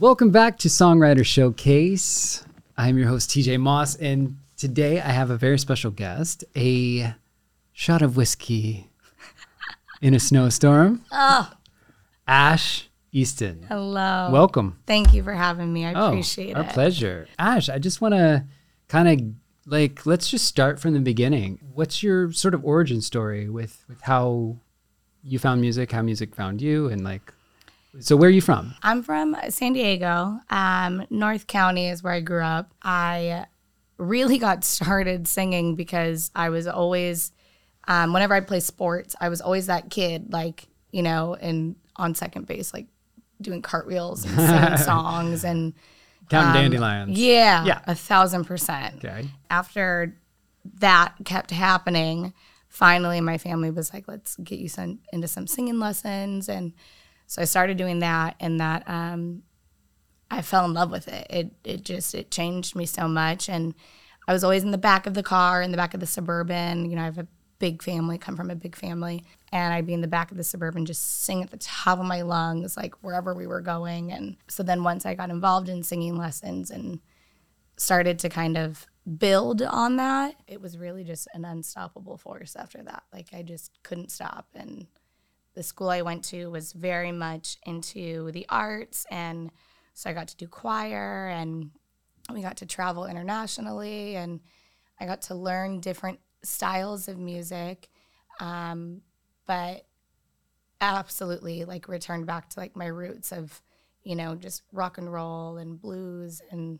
Welcome back to Songwriter Showcase. I'm your host, TJ Moss, and today I have a very special guest, a shot of whiskey in a snowstorm. Ash Easton. Hello. Welcome. Thank you for having me. I appreciate it. Our pleasure. Ash, I just want to kind of let's just start from the beginning. What's your sort of origin story with how you found music, how music found you, and so where are you from? I'm from San Diego. North County is where I grew up. I really got started singing because I was always, whenever I'd play sports, I was always that kid, and on second base, doing cartwheels and singing songs and Counting dandelions. Yeah, 1,000%. Okay. After that kept happening, finally my family was like, let's get you into some singing lessons. And so I started doing that, and that I fell in love with it. It changed me so much. And I was always in the back of the car, in the back of the Suburban. I have a big family, come from a big family. And I'd be in the back of the Suburban just sing at the top of my lungs, wherever we were going. And so then once I got involved in singing lessons and started to kind of build on that, it was really just an unstoppable force after that. I just couldn't stop. And the school I went to was very much into the arts, and so I got to do choir, and we got to travel internationally, and I got to learn different styles of music, but absolutely returned back to my roots of just rock and roll and blues and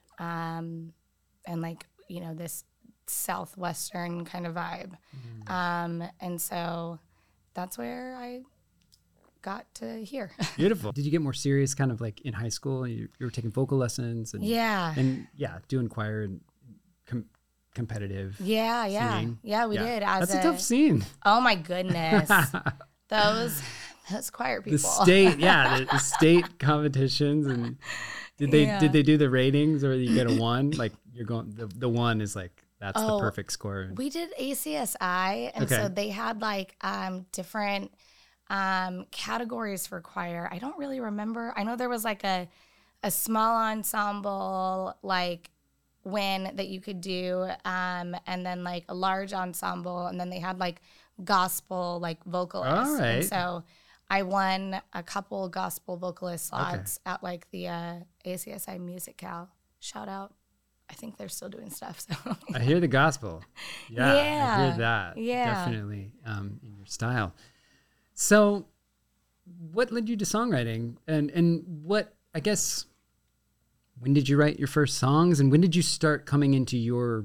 this southwestern kind of vibe, and so that's where I got to here. Beautiful. Did you get more serious in high school? You were taking vocal lessons? And doing choir and competitive singing? Yeah, we did. That's a tough scene. Oh, my goodness. those choir people. The state competitions. And did they do the ratings, or you get a 1? You're going, the 1 is that's the perfect score. We did ACSI, and so they had different categories for choir. I don't really remember. I know there was a small ensemble win that you could do, and then a large ensemble, and then they had gospel vocalists. All right. And so I won a couple gospel vocalist slots at the ACSI Music Cal. Shout out. I think they're still doing stuff. So I hear the gospel. Yeah, I hear that. Yeah. Definitely in your style. So what led you to songwriting? And what, I guess, when did you write your first songs, and when did you start coming into your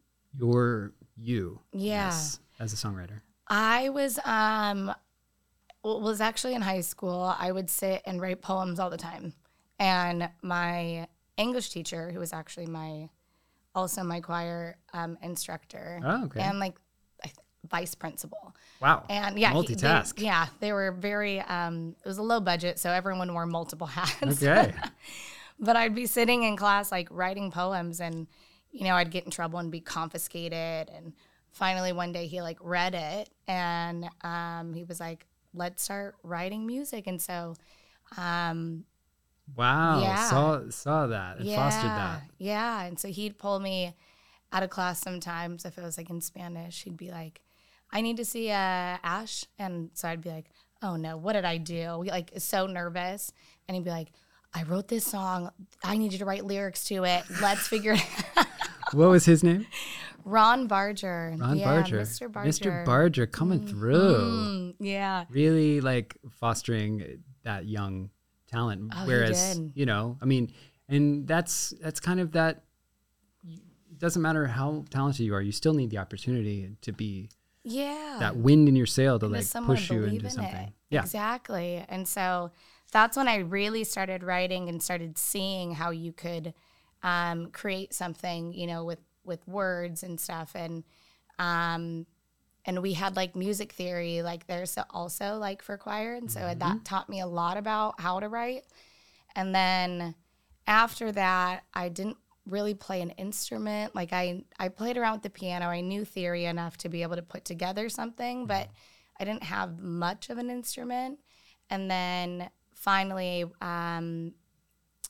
you as a songwriter? I was actually in high school. I would sit and write poems all the time. And my English teacher, who was actually also my choir instructor, and vice principal. Wow! And multitask. They were very. It was a low budget, so everyone wore multiple hats. Okay. But I'd be sitting in class writing poems, and I'd get in trouble and be confiscated. And finally one day he read it, and he was like, "Let's start writing music." And so. Wow, yeah. saw that and fostered that. Yeah, and so he'd pull me out of class sometimes if it was in Spanish. He'd be like, I need to see Ash. And so I'd be like, oh no, what did I do? So nervous. And he'd be like, I wrote this song. I need you to write lyrics to it. Let's figure it out. What was his name? Ron Barger. Barger. Mr. Barger. Mr. Barger coming through. Yeah. Really fostering that young talent. Whereas, and that's kind of that. It doesn't matter how talented you are, you still need the opportunity to be that wind in your sail to push you into something. Yeah, exactly. And so that's when I really started writing and started seeing how you could create something, with words and stuff. And we had music theory, there's also for choir. And so that taught me a lot about how to write. And then after that, I didn't really play an instrument. I played around with the piano. I knew theory enough to be able to put together something, but I didn't have much of an instrument. And then finally,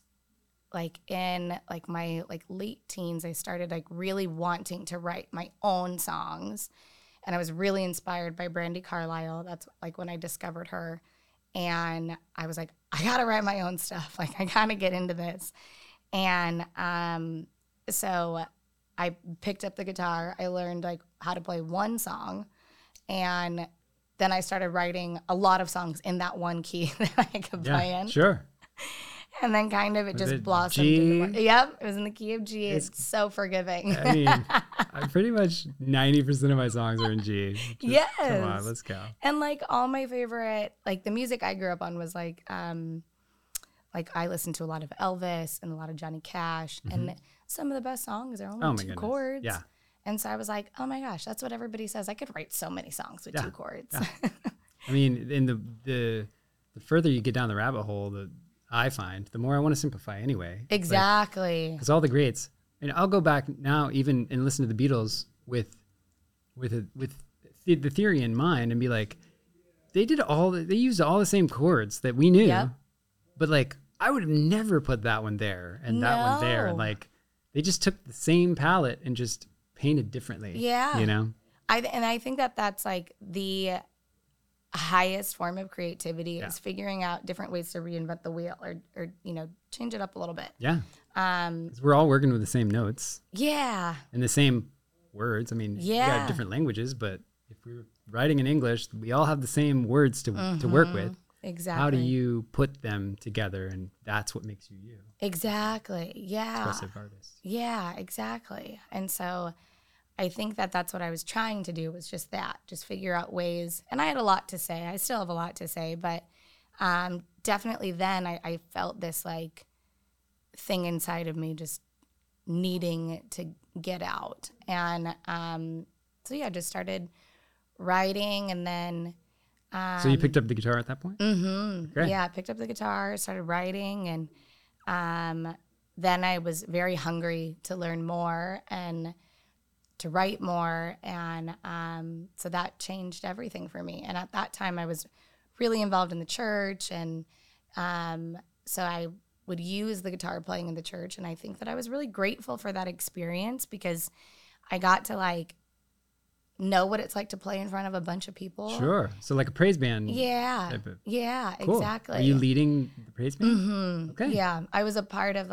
like in like my like late teens, I started like really wanting to write my own songs. And I was really inspired by Brandi Carlile. That's like when I discovered her. And I was like, I gotta write my own stuff. Like I gotta get into this. And so I picked up the guitar. I learned like how to play one song. And then I started writing a lot of songs in that one key that I could play in. Sure. And then kind of it just blossomed. Yep, it was in the key of G. It's so forgiving. I mean, pretty much 90% of my songs are in G. Yes. Come on, let's go. And like all my favorite, like the music I grew up on was like I listened to a lot of Elvis and a lot of Johnny Cash. And some of the best songs are only two chords. Yeah. And so I was like, oh my gosh, that's what everybody says. I could write so many songs with two chords. Yeah. I mean, in the further you get down the rabbit hole, I find the more I want to simplify anyway. Exactly. Because all the greats, and I'll go back now even and listen to the Beatles with the theory in mind and be like, they used all the same chords that we knew, but like I would have never put that one there and that one there. And like they just took the same palette and just painted differently. Yeah. You know? I think that's like the highest form of creativity is figuring out different ways to reinvent the wheel or change it up a little bit. Yeah. 'Cause we're all working with the same notes. Yeah. And the same words. I mean, we got different languages, but if we're writing in English, we all have the same words to work with. Exactly. How do you put them together? And that's what makes you you. Exactly. Yeah. Expressive artist. Yeah, exactly. And so I think that's what I was trying to do was just figure out ways. And I had a lot to say. I still have a lot to say, but definitely then I felt this like thing inside of me just needing to get out. And so yeah, just started writing and then so you picked up the guitar at that point? Mm-hmm. Great. Yeah, I picked up the guitar, started writing, and then I was very hungry to learn more and to write more, and so that changed everything for me. And at that time, I was really involved in the church, and so I would use the guitar playing in the church, and I think that I was really grateful for that experience because I got to like know what it's like to play in front of a bunch of people. Sure. So like a praise band. Yeah. Yeah, cool. Exactly. Are you leading the praise band? Mm-hmm. Okay. Yeah. I was a part of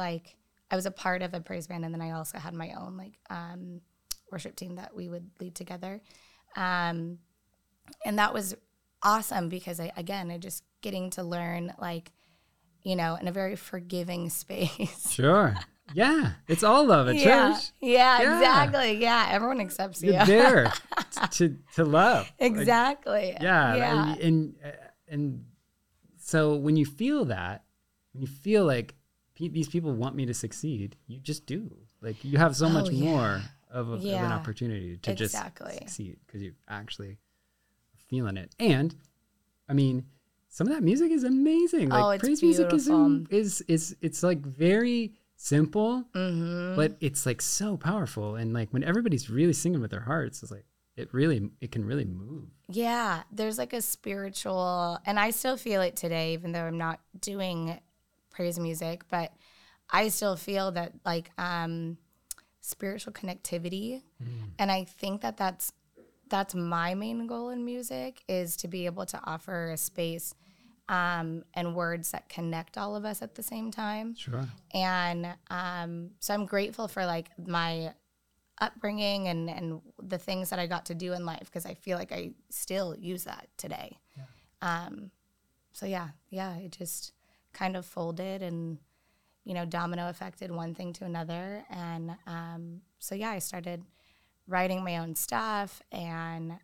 a praise band, and then I also had my own like worship team that we would lead together. And that was awesome because I just getting to learn like, in a very forgiving space. Sure. Yeah, it's all love at church. Yeah, exactly. Yeah, everyone accepts you. You're there to love. Exactly. Like, yeah. And so when you feel that, when you feel like these people want me to succeed, you just do. Like you have so much more of an opportunity to just succeed because you're actually feeling it. And I mean, some of that music is amazing. Like it's praise beautiful. music is it's like very simple, but it's like so powerful. And like when everybody's really singing with their hearts, it's like it can really move. Yeah, there's like a spiritual, and I still feel it today, even though I'm not doing praise music, but I still feel that like spiritual connectivity. And I think that's my main goal in music is to be able to offer a space and words that connect all of us at the same time. Sure. And so I'm grateful for like my upbringing and the things that I got to do in life because I feel like I still use that today. Yeah. So yeah, it just kind of folded and, domino affected one thing to another. And so yeah, I started writing my own stuff and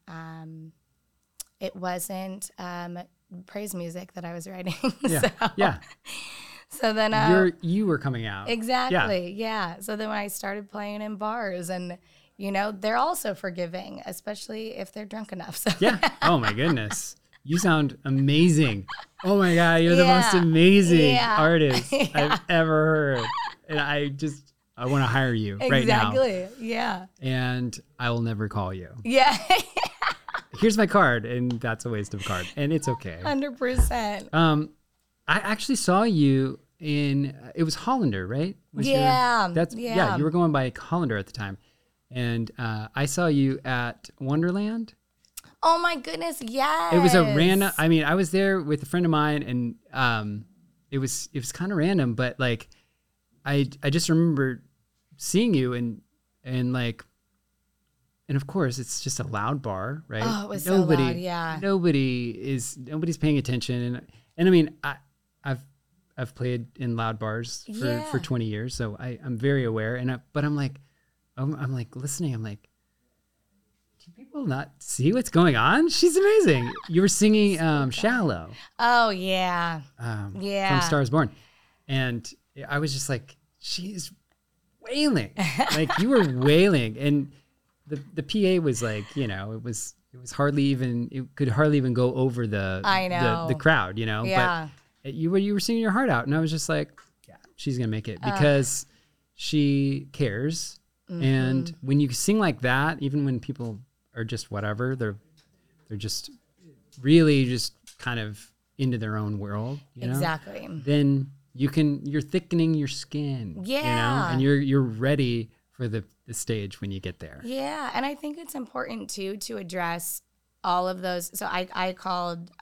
it wasn't praise music that I was writing. So then you were coming out. Exactly. Yeah. So then when I started playing in bars and they're also forgiving, especially if they're drunk enough. So yeah. Oh my goodness. You sound amazing. Oh my God, you're the most amazing artist I've ever heard. And I want to hire you right now. Exactly. Yeah. And I will never call you. Yeah. Here's my card, and that's a waste of a card, and it's okay. 100%. I actually saw you it was Hollander, right? Yeah. You were going by Hollander at the time. And I saw you at Wonderland. Oh my goodness, yes. It was a random, I mean, I was there with a friend of mine, and it was kind of random, but like I just remember seeing you and like, and of course it's just a loud bar, right? Oh, it was so loud, yeah. Nobody's paying attention, and I mean, I've played in loud bars for 20 years, so I'm very aware, but I'm like listening, I'm like, do people not see what's going on? She's amazing. You were singing Shallow. Oh yeah. From Stars Born. And I was just like, she's wailing. Like you were wailing. And the PA was like, it was hardly even, it could hardly even go over the crowd, Yeah. But you were singing your heart out. And I was just like, yeah, she's gonna make it because she cares. Mm-hmm. And when you sing like that, even when people are just whatever, they're just really just kind of into their own world, Exactly. Then you're thickening your skin, and you're ready for the stage when you get there. Yeah, and I think it's important too to address all of those. So I called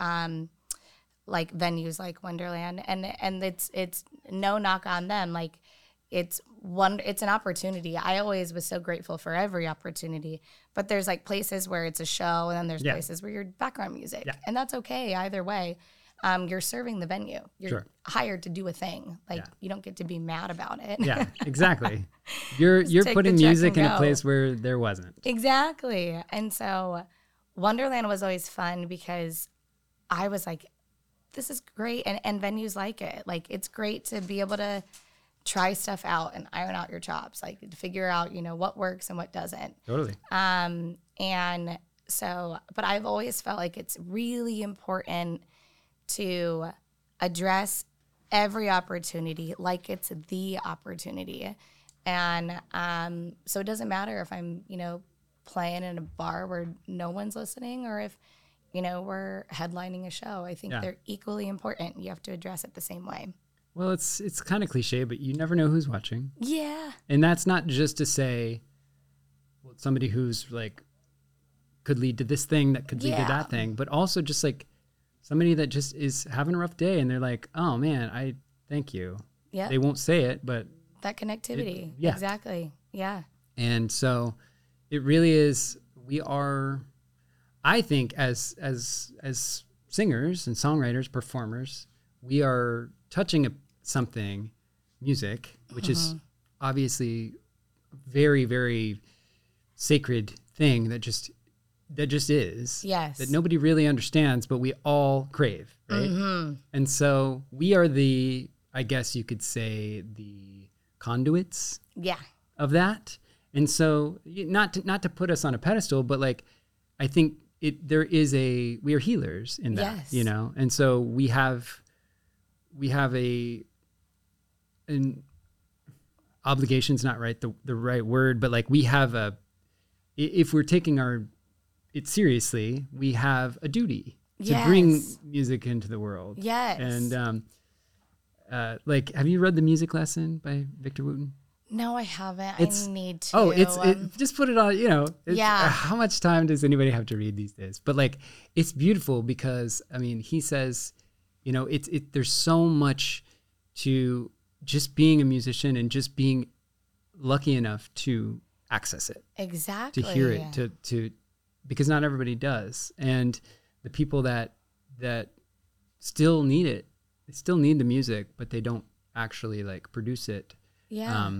like venues like Wonderland, and it's no knock on them, like. It's an opportunity. I always was so grateful for every opportunity, but there's like places where it's a show, and then there's places where you're background music, and that's okay either way. You're serving the venue. You're hired to do a thing. Like you don't get to be mad about it. Yeah, exactly. You're putting music in a place where there wasn't. Exactly. And so Wonderland was always fun because I was like, this is great, and venues like it. Like it's great to be able to try stuff out and iron out your chops, like to figure out, what works and what doesn't. Totally. And so, but I've always felt like it's really important to address every opportunity like it's the opportunity. And so it doesn't matter if I'm, playing in a bar where no one's listening or if, we're headlining a show. I think they're equally important. You have to address it the same way. Well, it's kind of cliche, but you never know who's watching. Yeah. And that's not just to say, well, somebody who's like, could lead to this thing that could lead to that thing, but also just like somebody that just is having a rough day and they're like, oh man, I thank you. Yeah. They won't say it, but. That connectivity. Exactly. Yeah. And so it really is, we are, I think as singers and songwriters, performers, we are touching something, music, which is obviously very, very sacred thing that just is. Yes. That nobody really understands, but we all crave, right? Mm-hmm. And so we are I guess you could say, the conduits of that. And so not to put us on a pedestal, but like, I think we are healers in that, And so we have an obligation's not the right word, but like we have if we're taking it seriously, we have a duty to bring music into the world. Yes. And like, have you read The Music Lesson by Victor Wooten? No, I haven't. I need to. Oh, just put it on, how much time does anybody have to read these days? But like, it's beautiful because, I mean, he says, there's so much to just being a musician and just being lucky enough to access it. Exactly. To hear it, to because not everybody does. And the people that still need it, they still need the music, but they don't actually like produce it. Yeah.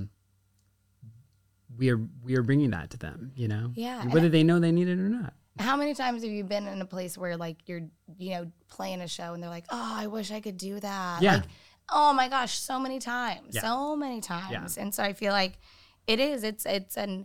We are bringing that to them, Yeah. Whether they know they need it or not. How many times have you been in a place where like you're, playing a show and they're like, oh, I wish I could do that. Yeah. Like, oh my gosh, so many times. Yeah. So many times. Yeah. And so I feel like it's an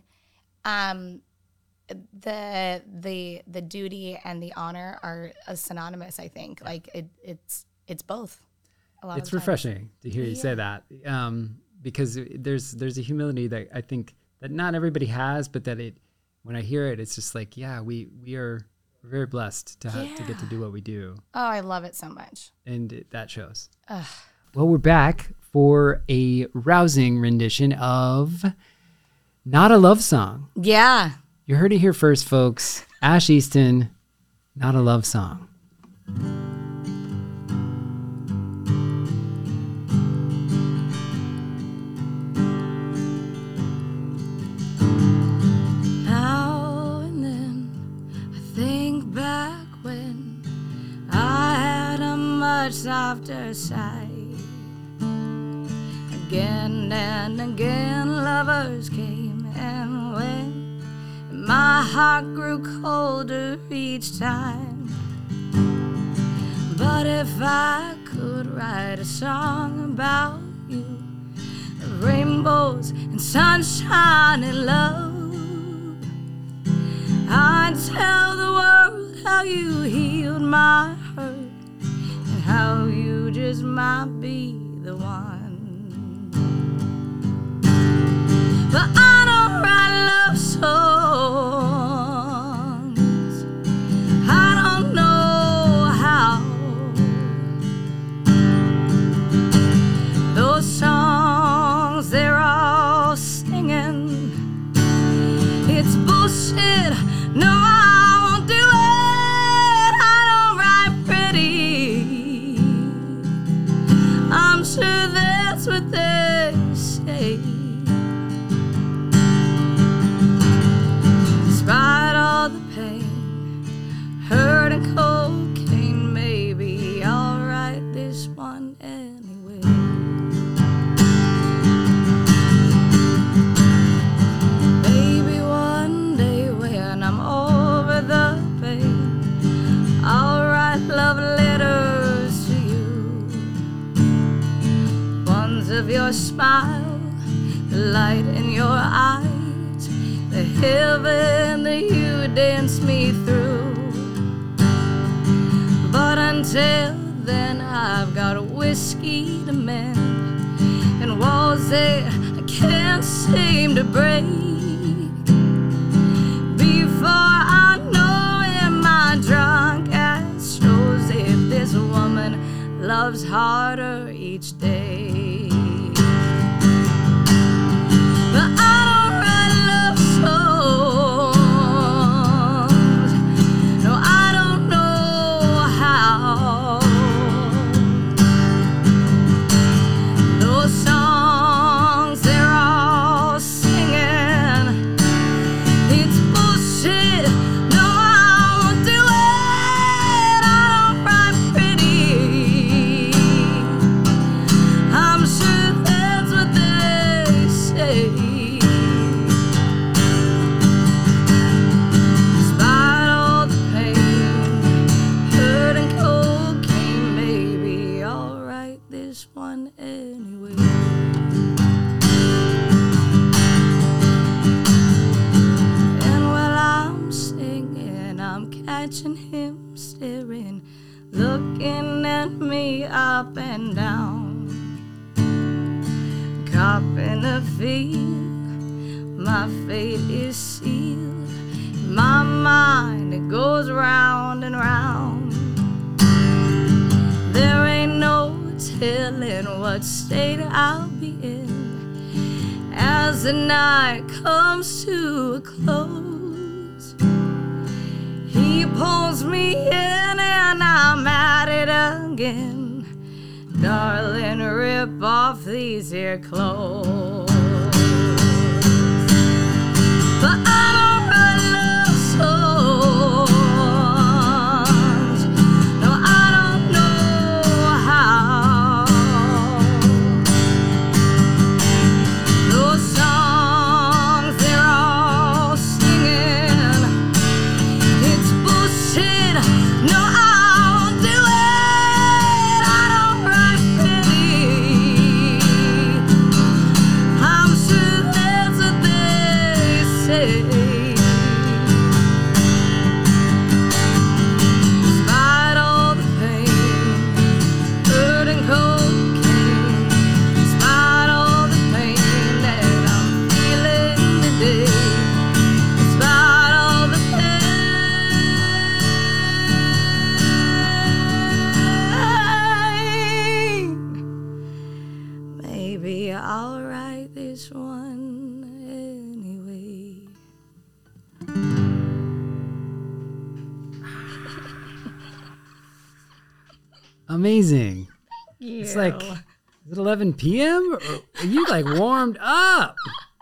the duty and the honor are synonymous, I think. Yeah. Like it's both. It's refreshing to hear you say that. Because there's a humility that I think that not everybody has, but that when I hear it, it's just like, we're very blessed to get to do what we do. Oh, I love it so much. And that shows. Well, we're back for a rousing rendition of Not a Love Song. Yeah. You heard it here first, folks. Ash Easton, Not a Love Song. Now and then I think back when I had a much softer side. Again and again lovers came and went, and my heart grew colder each time. But if I could write a song about you, of rainbows and sunshine and love, I'd tell the world how you healed my hurt and how you just might be the one. But I don't write love songs. I don't know how. Those songs they're all singing, it's bullshit. No, I won't do it. I don't write pretty. I'm sure that's what they say. Despite all the pain, hurt and cocaine, maybe I'll write this one anyway. Maybe one day when I'm over the pain, I'll write love letters to you. Ones of your smile, the light in your eyes, the heaven that you dance me through. But until then I've got a whiskey to mend and walls that I can't seem to break. Before I know it, my drunk ass shows if this woman loves harder each day. But I don't write love songs. No, I don't know how. Those songs they're all singing, it's bullshit. No, I won't do it. I don't write pretty. I'm sure that's what they say. Despite all the pain, hurt and cocaine, maybe I'll write this one anyway. And while I'm singing, I'm catching him staring, looking at me up and down. Copping a feel, my fate is sealed. In my mind it goes round and round. There ain't no telling what state I'll be in as the night comes to a close. He pulls me in and I'm at it again. Darling, rip off these here clothes. But I don't write love songs. No, I don't know how. Those songs they're all singing, it's bullshit. No, I won't do it. I don't write pretty. I'm sure that's what they say. I'll write this one anyway. Amazing. Yeah. It's like, is it 11 p.m.? Or are you like warmed up?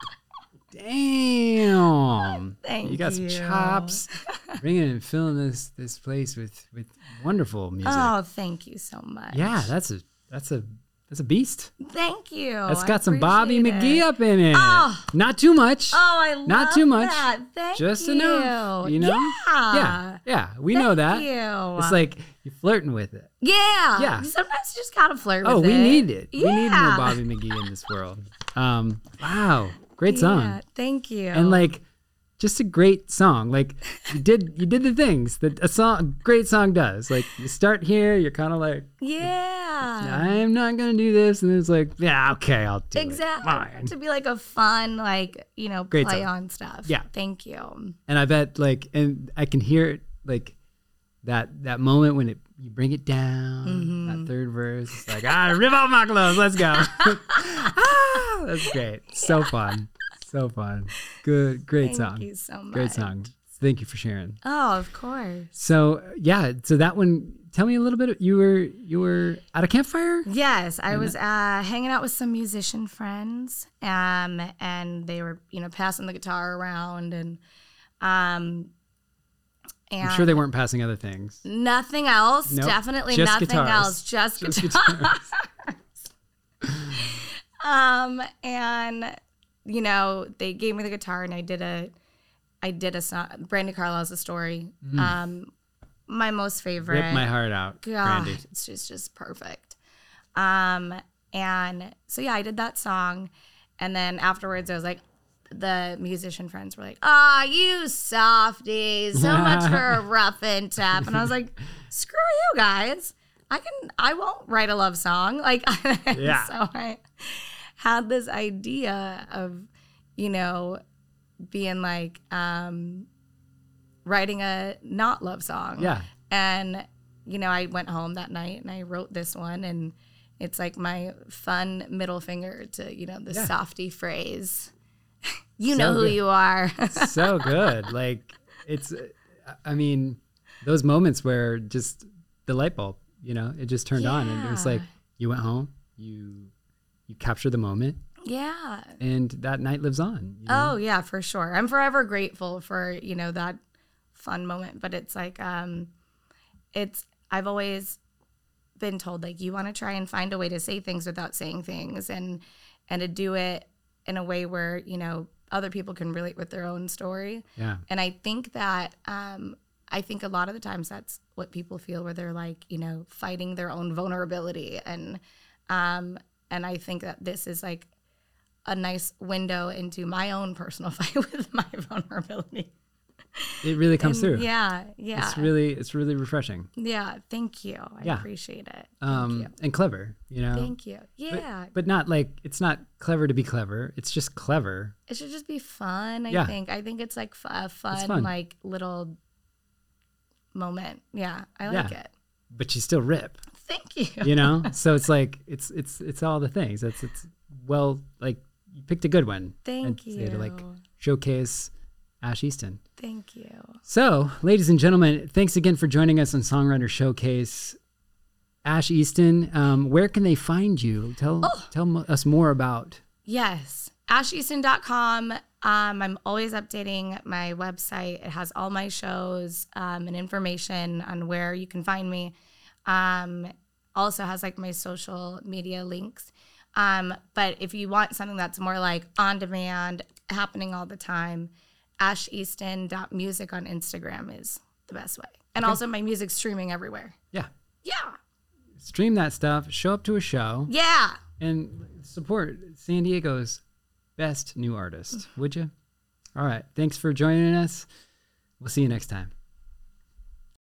Damn. Thank you. You got some chops. Bringing and filling this place with wonderful music. Oh, thank you so much. Yeah, that's a beast. Thank you. That's got some Bobby McGee up in it. Oh. Not too much. Oh, I love Not too much. that. Thank Just you. enough. You know? Yeah. We know that. Thank you. It's like you're flirting with it. Yeah. Sometimes you just gotta flirt with it. Oh, we need it. Yeah. We need more Bobby McGee in this world. Wow. Great song. Yeah, thank you. And like just a great song. Like you did the things that a great song does. Like you start here, you're kind of like, I'm not gonna do this, and it's like, yeah, okay, I'll do it. Fine. To be like a fun, like, you know, Great play song. on stuff. Yeah. Thank you. And I bet like, and I can hear it like that moment when you bring it down, that third verse, it's like, rip off my clothes, let's go. That's great. So fun. So fun. Great song. Thank you so much. Great song. Thank you for sharing. Oh, of course. So so that one, tell me a little bit. You were at a campfire? Yes, I was hanging out with some musician friends, and they were, you know, passing the guitar around, and I'm sure they weren't passing other things. Nothing else. Nope. Definitely Just nothing guitars. else. Just guitars. And you know, they gave me the guitar, and I did a song. Brandy Carlisle's A Story. My most favorite. Rip my heart out, God, Brandy. it's just perfect. And so yeah, I did that song, and then afterwards I was like, the musician friends were like, you softies, so much for a rough and tough. And I was like, screw you guys. I won't write a love song. Like, Yeah. So I had this idea of, you know, being like, writing a not love song. Yeah. And, you know, I went home that night and I wrote this one, and it's like my fun middle finger to, you know, the softy phrase. You know who you are. So good. Like I mean, those moments where just the light bulb, you know, it just turned on, and it was like, you went home, you captured the moment. Yeah. And that night lives on. You know? Oh yeah, for sure. I'm forever grateful for, you know, that fun moment. But it's like, I've always been told, like, you want to try and find a way to say things without saying things, and to do it in a way where, you know, other people can relate with their own story. Yeah. And I think that, I think a lot of the times that's what people feel, where they're like, you know, fighting their own vulnerability. And I think that this is like a nice window into my own personal fight with my vulnerability. It really comes through. Yeah. It's really refreshing. Yeah. Thank you. I appreciate it. Thank you. And clever, you know. Thank you. Yeah. But not like, it's not clever to be clever. It's just clever. It should just be fun. Yeah. I think it's like a fun, like little moment. Yeah. I like it. But you still rip. Thank you. You know? So it's like, it's all the things. It's well, like, you picked a good one. Thank you. To like showcase Ash Easton. Thank you. So, ladies and gentlemen, thanks again for joining us on Songwriter Showcase. Ash Easton, where can they find you? Tell us more about. Yes, asheaston.com. I'm always updating my website. It has all my shows and information on where you can find me. Also has like my social media links. But if you want something that's more like on demand, happening all the time, asheaston.music on Instagram is the best way. And also my music's streaming everywhere. Yeah. Yeah. Stream that stuff, show up to a show. Yeah. And support San Diego's best new artist, would you? All right. Thanks for joining us. We'll see you next time.